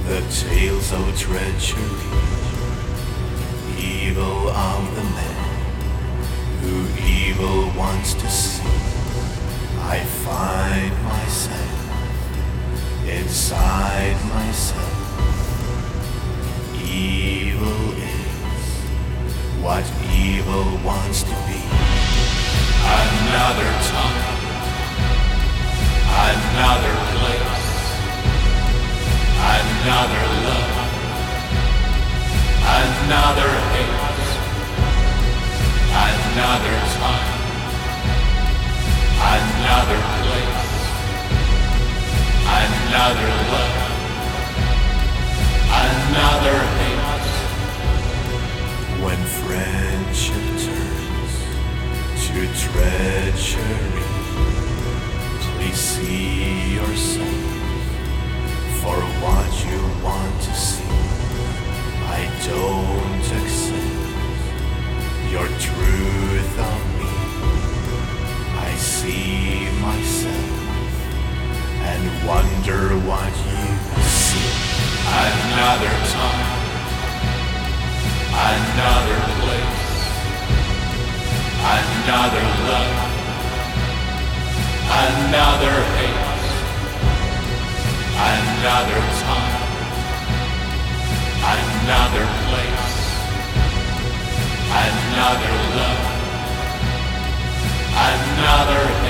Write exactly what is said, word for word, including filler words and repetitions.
The tales of treachery, evil of the man who evil wants to see. I find myself inside myself. Evil is what evil wants to be. Another time, another place, another love, another hate, another time, another place, another love, another hate. When friendship turns to treachery, please see yourself for what you want to see. I don't accept your truth of me. I see myself and wonder what you see. Another time, another place, another love, another hate, another time, another place, another love, another